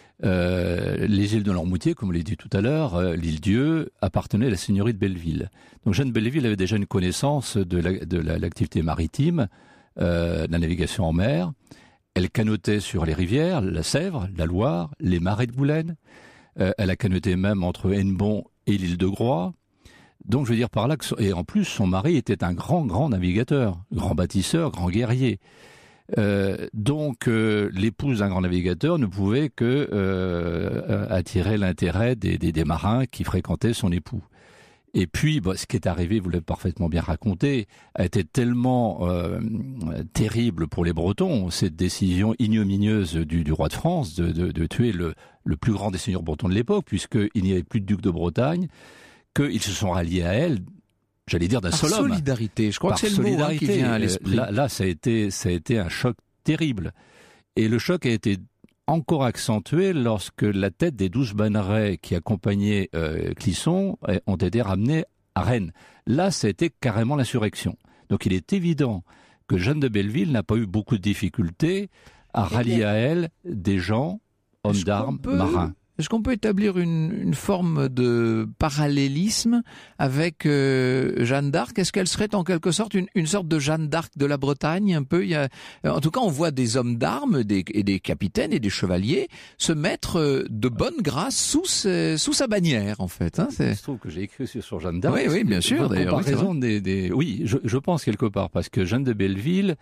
Euh, les îles de Lormoutier, comme on l'a dit tout à l'heure, euh, l'île Dieu appartenait à la seigneurie de Belleville. Donc Jeanne de Belleville avait déjà une connaissance de, la, de la, l'activité maritime, euh, de la navigation en mer. Elle canotait sur les rivières, la Sèvre, la Loire, les marais de Goulaine. Euh, elle a canoté même entre Hennebont et l'île de Groix. Donc je veux dire par là que, et en plus son mari était un grand grand navigateur, grand bâtisseur, grand guerrier. Euh, donc euh, l'épouse d'un grand navigateur ne pouvait que euh, attirer l'intérêt des, des, des marins qui fréquentaient son époux. Et puis bah, ce qui est arrivé, vous l'avez parfaitement bien raconté, a été tellement euh, terrible pour les Bretons, cette décision ignominieuse du, du roi de France de, de, de tuer le, le plus grand des seigneurs bretons de l'époque, puisqu'il n'y avait plus de duc de Bretagne, qu'ils se sont ralliés à elle, j'allais dire d'un seul homme. Par solidarité, je crois Par que c'est le mot hein, qui vient à l'esprit. Là, là ça, a été, ça a été un choc terrible. Et le choc a été encore accentué lorsque la tête des douze bannerets qui accompagnaient euh, Clisson ont été ramenés à Rennes. Là, ça a été carrément l'insurrection. Donc il est évident que Jeanne de Belleville n'a pas eu beaucoup de difficultés à rallier bien, à elle des gens, hommes d'armes, peut... marins. Est-ce qu'on peut établir une, une forme de parallélisme avec euh, Jeanne d'Arc? Est-ce qu'elle serait en quelque sorte une, une sorte de Jeanne d'Arc de la Bretagne un peu? Il y a, en tout cas, on voit des hommes d'armes des, et des capitaines et des chevaliers se mettre de bonne grâce sous, ses, sous sa bannière, en fait. Hein, c'est... Il se trouve que j'ai écrit sur Jeanne d'Arc. Oui, oui, bien sûr. D'ailleurs, oui, des, des... oui je, je pense quelque part, parce que Jeanne de Belleville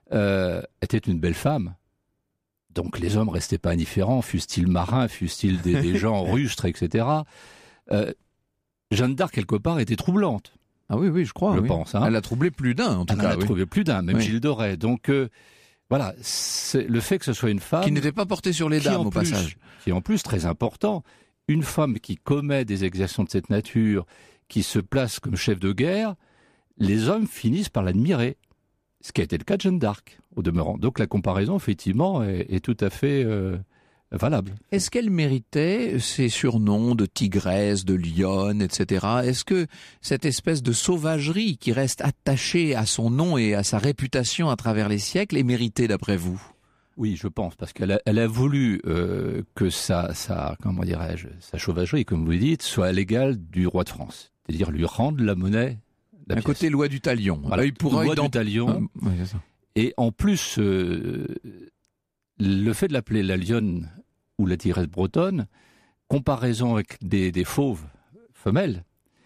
euh, était une belle femme. Donc les hommes restaient pas indifférents, fussent-ils marins, fussent-ils des, des gens rustres, et cetera. Euh, Jeanne d'Arc, quelque part, était troublante. Ah oui, oui, je crois. Je oui. pense. Hein. Elle a troublé plus d'un, en tout Elle cas. en a oui. troublé plus d'un, même oui. Gilles de Rais. Donc euh, voilà, c'est le fait que ce soit une femme... Qui n'était pas portée sur les dames, au plus, passage. Qui est en plus très important. Une femme qui commet des exactions de cette nature, qui se place comme chef de guerre, les hommes finissent par l'admirer. Ce qui a été le cas de Jeanne d'Arc, au demeurant. Donc la comparaison, effectivement, est, est tout à fait euh, valable. Est-ce qu'elle méritait ces surnoms de tigresse, de lionne, et cetera. Est-ce que cette espèce de sauvagerie qui reste attachée à son nom et à sa réputation à travers les siècles est méritée, d'après vous ? Oui, je pense, parce qu'elle a, elle a voulu euh, que sa, sa, comment dirais-je, sa sauvagerie, comme vous le dites, soit à l'égal du roi de France. C'est-à-dire lui rendre la monnaie. La Un pièce. côté loi du talion. Voilà, œil pour œil, loi dent... du talion. Ah, oui, c'est ça. Et en plus, euh, le fait de l'appeler la lionne ou la tigresse bretonne, comparaison avec des, des fauves femelles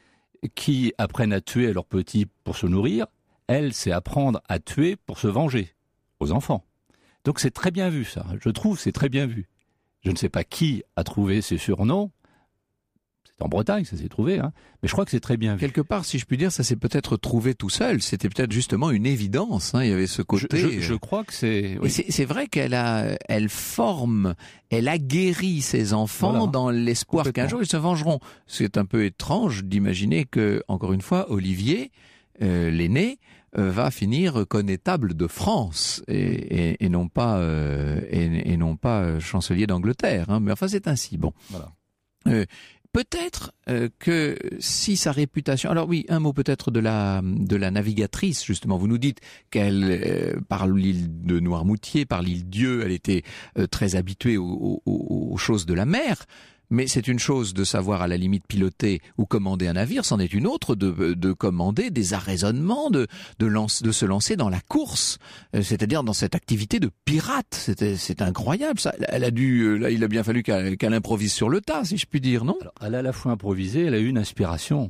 qui apprennent à tuer leurs petits pour se nourrir, elle, c'est apprendre à tuer pour se venger aux enfants. Donc c'est très bien vu ça, je trouve c'est très bien vu. Je ne sais pas qui a trouvé ces surnoms, c'est en Bretagne ça s'est trouvé, hein, mais je crois que c'est très bien vu. Quelque part, si je puis dire, ça s'est peut-être trouvé tout seul. C'était peut-être justement une évidence. Hein. Il y avait ce côté. Je, je, je crois que c'est. Oui. Et c'est, c'est vrai qu'elle a, elle forme, elle aguerrit ses enfants Voilà. dans l'espoir qu'un jour ils se vengeront. C'est un peu étrange d'imaginer que, encore une fois, Olivier, euh, l'aîné, euh, va finir connétable de France et, et, et non pas euh, et, et non pas euh, chancelier d'Angleterre. Hein. Mais enfin, c'est ainsi. Bon. Voilà. Euh, Peut-être euh, que si sa réputation... Alors oui, un mot peut-être de la de la navigatrice, justement. Vous nous dites qu'elle, euh, par l'île de Noirmoutier, par l'île Dieu, elle était euh, très habituée aux, aux, aux choses de la mer. Mais c'est une chose de savoir à la limite piloter ou commander un navire, c'en est une autre de, de commander des arraisonnements, de, de, lance, de se lancer dans la course, euh, c'est-à-dire dans cette activité de pirate. C'est, c'est incroyable ça. Elle a dû, là, il a bien fallu qu'elle, qu'elle improvise sur le tas, si je puis dire, non ? Alors, elle a à la fois improvisé, elle a eu une inspiration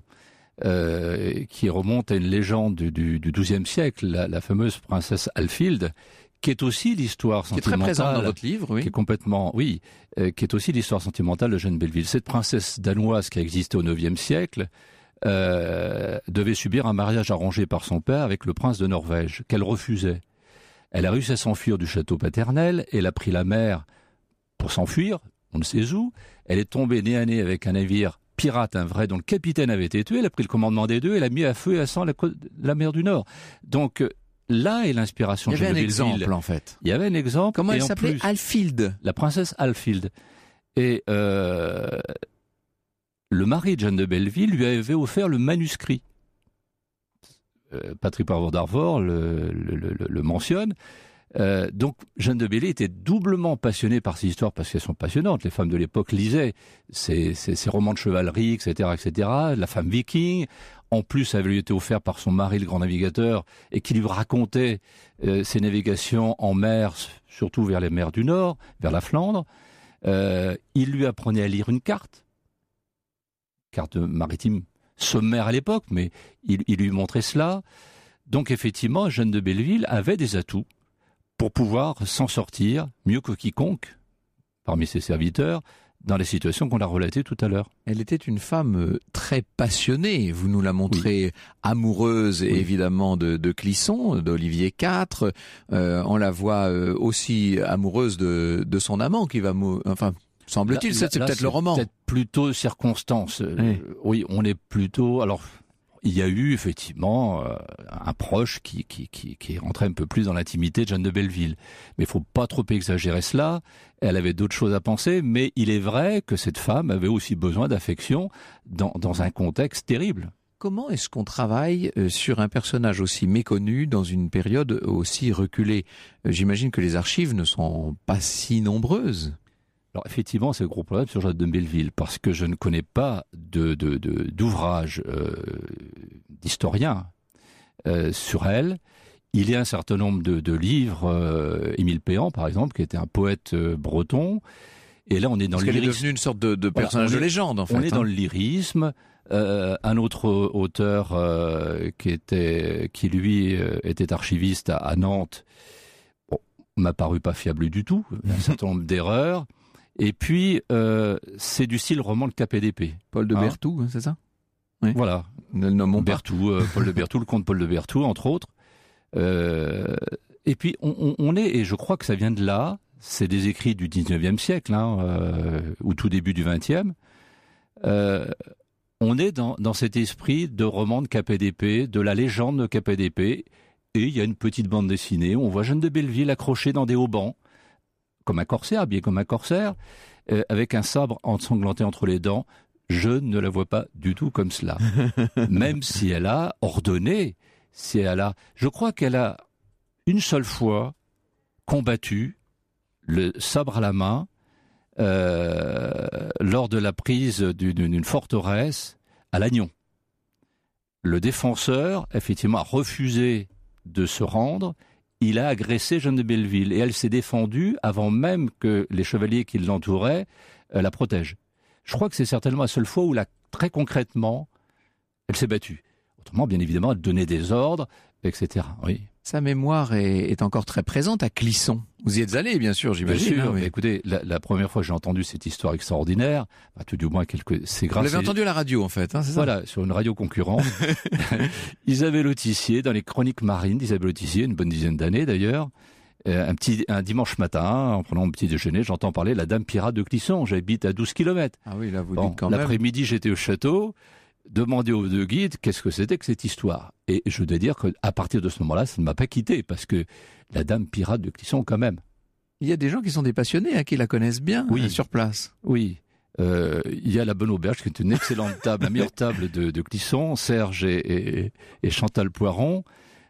euh, qui remonte à une légende du, du, du douzième siècle, la, la fameuse princesse Alfilde, qui est aussi l'histoire Qui est sentimentale. très présente dans votre livre, oui. Qui est complètement, oui, euh, qui est aussi l'histoire sentimentale de Jeanne Belleville. Cette princesse danoise qui a existé au neuvième siècle euh, devait subir un mariage arrangé par son père avec le prince de Norvège, qu'elle refusait. Elle a réussi à s'enfuir du château paternel, elle a pris la mer pour s'enfuir, on ne sait où. Elle est tombée nez à nez avec un navire pirate, un vrai, dont le capitaine avait été tué. Elle a pris le commandement des deux, elle a mis à feu et à sang la, la mer du Nord. Donc, là est l'inspiration de Il y avait Jeanne un de exemple, Belleville. en fait. Il y avait un exemple. Comment et elle en s'appelait ? plus, Alfilde. la princesse Alfilde. Et euh, le mari de Jeanne de Belleville lui avait offert le manuscrit. Euh, Patrick Poivre d'Arvor le, le, le, le mentionne. Euh, donc Jeanne de Belleville était doublement passionnée par ces histoires parce qu'elles sont passionnantes. Les femmes de l'époque lisaient ces, ces, ces romans de chevalerie, et cetera, et cetera. La femme viking. En plus, elle lui était offerte par son mari, le grand navigateur, et qui lui racontait euh, ses navigations en mer, surtout vers les mers du Nord, vers la Flandre. Euh, il lui apprenait à lire une carte, carte maritime sommaire à l'époque, mais il, il lui montrait cela. Donc effectivement, Jeanne de Belleville avait des atouts pour pouvoir s'en sortir mieux que quiconque parmi ses serviteurs dans les situations qu'on a relatées tout à l'heure. Elle était une femme très passionnée. Vous nous la montrez oui. amoureuse, oui. évidemment, de, de Clisson, d'Olivier quatre. Euh, on la voit aussi amoureuse de, de son amant qui va mou- enfin. Semble-t-il, là, c'est là, peut-être c'est le roman. Peut-être plutôt circonstance. Oui. Euh, oui, on est plutôt. Alors, il y a eu effectivement euh, un proche qui, qui, qui, qui est rentré un peu plus dans l'intimité de Jeanne de Belleville. Mais il faut pas trop exagérer cela. Elle avait d'autres choses à penser, mais il est vrai que cette femme avait aussi besoin d'affection dans, dans un contexte terrible. Comment est-ce qu'on travaille sur un personnage aussi méconnu dans une période aussi reculée ? J'imagine que les archives ne sont pas si nombreuses. Alors effectivement, c'est le gros problème sur Jeanne de Belleville, parce que je ne connais pas de, de, de, d'ouvrage euh, d'historien euh, sur elle. Il y a un certain nombre de, de livres, euh, Émile Péan par exemple, qui était un poète euh, breton, et là on est dans Parce le qu'elle lyrisme. est devenue une sorte de, de personnage voilà, de légende en fait. On est hein. dans le lyrisme. Euh, un autre auteur euh, qui était, qui lui euh, était archiviste à, à Nantes, m'a paru pas fiable du tout, un certain nombre d'erreurs. Et puis, euh, c'est du style roman de K P D P. Paul de hein Berthoud, hein, c'est ça? Oui. Voilà. Ne le nommons pas. Berthoud, euh, Paul de Berthoud, le comte Paul de Berthoud, entre autres. Euh, et puis, on, on, on est, et je crois que ça vient de là, c'est des écrits du dix-neuvième siècle, hein, euh, ou tout début du vingtième. Euh, on est dans, dans cet esprit de roman de K P D P, de la légende de K P D P, et il y a une petite bande dessinée où on voit Jeanne de Belleville accrochée dans des haubans, comme un corsaire, habillée comme un corsaire, euh, avec un sabre ensanglanté entre les dents. Je ne la vois pas du tout comme cela. Même si elle a ordonné, si elle a, je crois qu'elle a une seule fois combattu le sabre à la main euh, lors de la prise d'une, d'une forteresse à Lannion. Le défenseur, effectivement, a refusé de se rendre. Il a agressé Jeanne de Belleville et elle s'est défendue avant même que les chevaliers qui l'entouraient euh, la protègent. Je crois que c'est certainement la seule fois où, là, très concrètement, elle s'est battue. Autrement, bien évidemment, elle donnait des ordres, et cetera. Oui. Sa mémoire est, est encore très présente à Clisson. Vous y êtes allé, bien sûr, j'imagine. Bien sûr. Hein, oui. Écoutez, la, la première fois que j'ai entendu cette histoire extraordinaire, bah, tout du moins quelques, c'est grâce. Vous l'avez à... entendu à la radio, en fait, hein, c'est ça? Voilà, sur une radio concurrente. Isabelle Autissier, dans les Chroniques marines d'Isabelle Autissier, une bonne dizaine d'années d'ailleurs. Euh, un petit, un dimanche matin, en prenant mon petit déjeuner, j'entends parler de la Dame Pirate de Clisson. J'habite à douze kilomètres. Ah oui, là, vous Bon, dites quand même. l'après-midi, j'étais au château, demandé aux deux guides qu'est-ce que c'était que cette histoire. Et je dois dire qu'à partir de ce moment-là, ça ne m'a pas quitté, parce que la Dame Pirate de Clisson, quand même. Il y a des gens qui sont des passionnés, hein, qui la connaissent bien, Oui. euh, sur place. Oui. Euh, il y a la Bonne Auberge, qui est une excellente table, la meilleure table de, de Clisson, Serge et, et, et Chantal Poiron.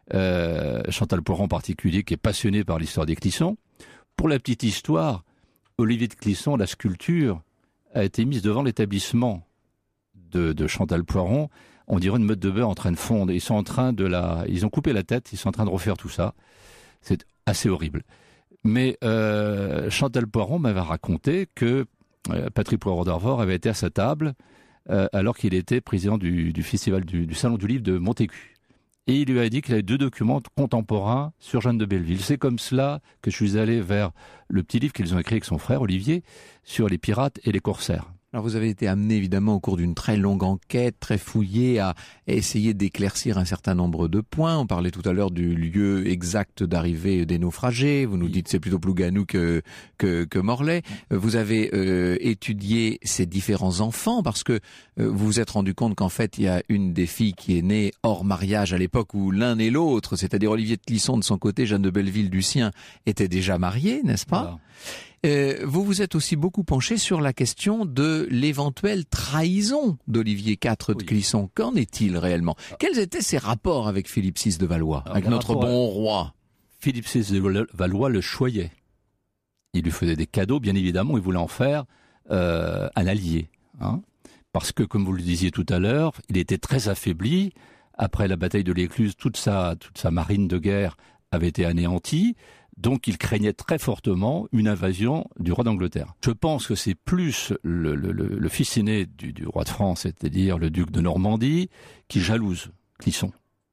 Euh, Chantal Poiron en particulier, qui est passionné par l'histoire des Clissons. Pour la petite histoire, Olivier de Clisson, la sculpture, a été mise devant l'établissement de, de Chantal Poiron. On dirait une meute de beurre en train de fondre. Ils sont en train de la, ils ont coupé la tête, ils sont en train de refaire tout ça. C'est assez horrible. Mais euh, Chantal Poiron m'avait raconté que euh, Patrick Poiron d'Arvor avait été à sa table euh, alors qu'il était président du, du festival du, du Salon du Livre de Montaigu. Et il lui a dit qu'il avait deux documents contemporains sur Jeanne de Belleville. C'est comme cela que je suis allé vers le petit livre qu'ils ont écrit avec son frère Olivier sur les pirates et les corsaires. Alors vous avez été amené évidemment au cours d'une très longue enquête, très fouillée, à essayer d'éclaircir un certain nombre de points. On parlait tout à l'heure du lieu exact d'arrivée des naufragés. Vous nous dites que c'est plutôt Plougasnou que, que, que Morlaix. Vous avez euh, étudié ces différents enfants parce que euh, vous vous êtes rendu compte qu'en fait il y a une des filles qui est née hors mariage à l'époque où l'un et l'autre, c'est-à-dire Olivier de Clisson de son côté, Jeanne de Belleville du sien, étaient déjà mariés, n'est-ce pas ? Voilà. Euh, vous vous êtes aussi beaucoup penché sur la question de l'éventuelle trahison d'Olivier quatre de Oui. Clisson. Qu'en est-il réellement ? Quels étaient ses rapports avec Philippe six de Valois, Alors, avec les notre rapports, bon roi ? Philippe six de Valois le choyait. Il lui faisait des cadeaux, bien évidemment, il voulait en faire euh, un allié. Hein, parce que, comme vous le disiez tout à l'heure, il était très affaibli. Après la bataille de l'Écluse, toute sa, toute sa marine de guerre avait été anéantie. Donc il craignait très fortement une invasion du roi d'Angleterre. Je pense que c'est plus le, le, le, le fils aîné du, du roi de France, c'est-à-dire le duc de Normandie, qui jalouse Clisson.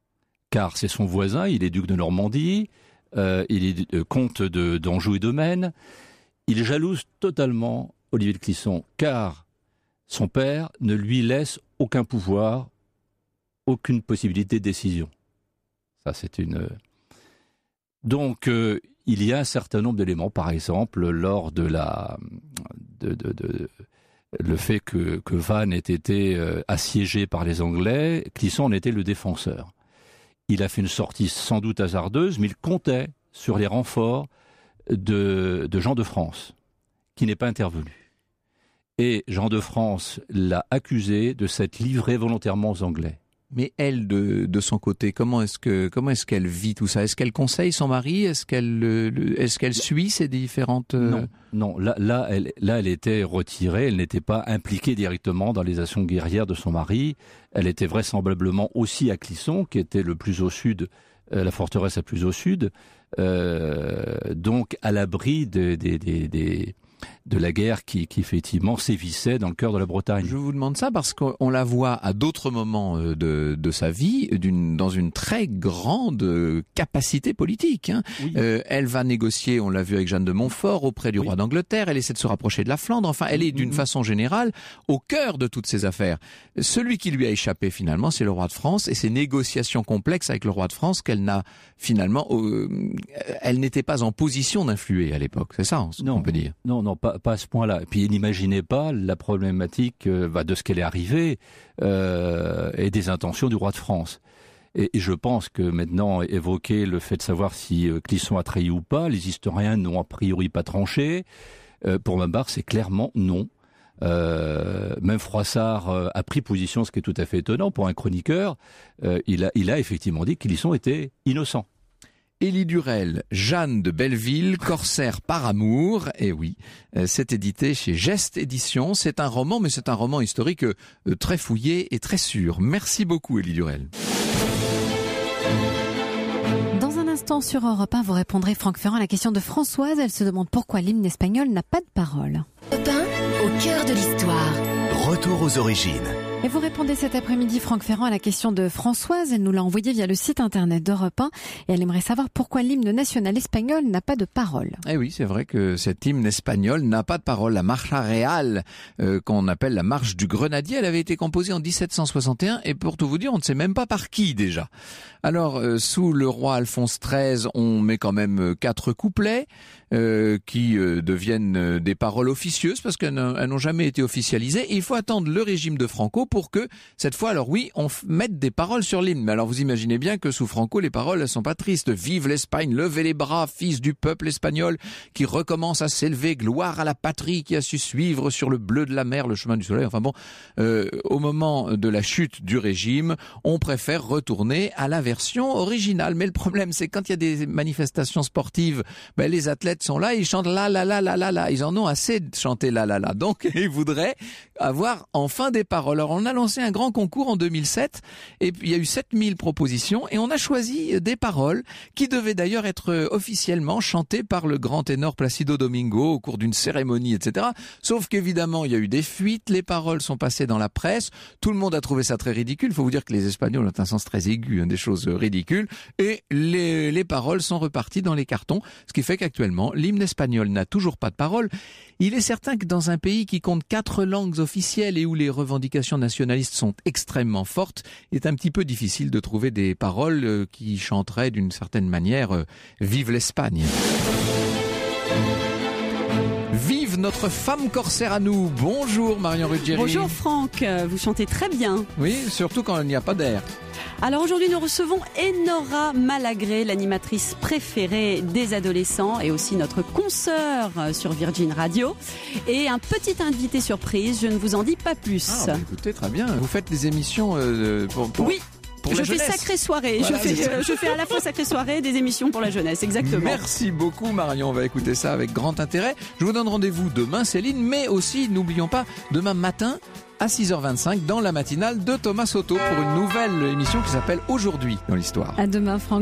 Car c'est son voisin, il est duc de Normandie, euh, il est euh, comte de, d'Anjou et de Maine. Il jalouse totalement Olivier de Clisson, car son père ne lui laisse aucun pouvoir, aucune possibilité de décision. Ça, c'est une... Donc, euh, il y a un certain nombre d'éléments, par exemple, lors de la, de, de, de, le fait que, que Vannes ait été euh, assiégé par les Anglais, Clisson en était le défenseur. Il a fait une sortie sans doute hasardeuse, mais il comptait sur les renforts de, de Jean de France, qui n'est pas intervenu. Et Jean de France l'a accusé de s'être livré volontairement aux Anglais. Mais elle, de, de son côté, comment est-ce que comment est-ce qu'elle vit tout ça ? Est-ce qu'elle conseille son mari ? Est-ce qu'elle est-ce qu'elle suit ces différentes euh... Non, non. Là, là, elle, là, elle était retirée. Elle n'était pas impliquée directement dans les actions guerrières de son mari. Elle était vraisemblablement aussi à Clisson, qui était le plus au sud, euh, la forteresse la plus au sud, euh, donc à l'abri des des des de la guerre qui, qui effectivement sévissait dans le cœur de la Bretagne. Je vous demande ça parce qu'on la voit à d'autres moments de, de sa vie d'une, dans une très grande capacité politique. Hein. Oui. Euh, elle va négocier, on l'a vu avec Jeanne de Montfort, auprès du oui. roi d'Angleterre. Elle essaie de se rapprocher de la Flandre. Enfin, elle est d'une mmh. façon générale au cœur de toutes ces affaires. Celui qui lui a échappé finalement, c'est le roi de France et ses négociations complexes avec le roi de France qu'elle n'a finalement, euh, elle n'était pas en position d'influer à l'époque. C'est ça, on non, peut dire. Non, non, pas, pas à ce point-là. Et puis, n'imaginez pas la problématique euh, bah, de ce qu'elle est arrivée euh, et des intentions du roi de France. Et, et je pense que maintenant, évoquer le fait de savoir si euh, Clisson a trahi ou pas, les historiens n'ont a priori pas tranché. Euh, pour ma part, c'est clairement non. Euh, même Froissart euh, a pris position, ce qui est tout à fait étonnant pour un chroniqueur. Euh, il a, il a effectivement dit que Clisson était innocent. Élie Durel, Jeanne de Belleville, Corsaire par amour. Et oui, c'est édité chez Geste Éditions. C'est un roman, mais c'est un roman historique très fouillé et très sûr. Merci beaucoup, Élie Durel. Dans un instant sur Europe un, vous répondrez, Franck Ferrand, à la question de Françoise. Elle se demande pourquoi l'hymne espagnol n'a pas de paroles. Europe un, au cœur de l'histoire. Retour aux origines. Et vous répondez cet après-midi, Franck Ferrand, à la question de Françoise. Elle nous l'a envoyée via le site internet d'Europe un et elle aimerait savoir pourquoi l'hymne national espagnol n'a pas de paroles. Eh oui, c'est vrai que cet hymne espagnol n'a pas de paroles. La Marcha Real, euh, qu'on appelle la marche du grenadier, elle avait été composée en dix-sept cent soixante et un et pour tout vous dire, on ne sait même pas par qui déjà. Alors, euh, sous le roi Alphonse treize, on met quand même quatre couplets euh, qui euh, deviennent euh, des paroles officieuses parce qu'elles n'ont jamais été officialisées. Et il faut attendre le régime de Franco pour que, cette fois, alors oui, on f- mette des paroles sur l'hymne. Mais alors vous imaginez bien que sous Franco, les paroles, elles sont pas tristes. Vive l'Espagne, levez les bras, fils du peuple espagnol, qui recommence à s'élever, gloire à la patrie qui a su suivre sur le bleu de la mer le chemin du soleil. Enfin bon, euh, au moment de la chute du régime, on préfère retourner à la version originale. Mais le problème, c'est quand il y a des manifestations sportives, ben, les athlètes sont là, ils chantent la la la la la la. Ils en ont assez de chanter la la la. Donc, ils voudraient avoir enfin des paroles. Alors, on a lancé un grand concours en deux mille sept et puis il y a eu sept mille propositions et on a choisi des paroles qui devaient d'ailleurs être officiellement chantées par le grand ténor Placido Domingo au cours d'une cérémonie, et cetera. Sauf qu'évidemment, il y a eu des fuites, les paroles sont passées dans la presse, tout le monde a trouvé ça très ridicule. Il faut vous dire que les Espagnols ont un sens très aigu, hein, des choses ridicules, et les, les paroles sont reparties dans les cartons, ce qui fait qu'actuellement, l'hymne espagnol n'a toujours pas de paroles. Il est certain que dans un pays qui compte quatre langues officielles et où les revendications nationalistes sont extrêmement fortes, il est un petit peu difficile de trouver des paroles qui chanteraient d'une certaine manière euh, « Vive l'Espagne ». Vive notre femme corsaire à nous. Bonjour Marion Ruggieri. Bonjour Franck, vous chantez très bien. Oui, surtout quand il n'y a pas d'air. Alors aujourd'hui nous recevons Enora Malagré, l'animatrice préférée des adolescents et aussi notre consoeur sur Virgin Radio. Et un petit invité surprise, je ne vous en dis pas plus. Ah, bah écoutez, très bien. Vous faites des émissions euh, pour, pour... Oui. Pour je fais sacrée soirée, voilà, je, fais, euh, je fais à la fois sacrée soirée et des émissions pour la jeunesse, exactement. Merci beaucoup Marion, on va écouter ça avec grand intérêt. Je vous donne rendez-vous demain Céline, mais aussi, n'oublions pas, demain matin à six heures vingt-cinq dans la matinale de Thomas Soto pour une nouvelle émission qui s'appelle Aujourd'hui dans l'histoire. À demain Franck.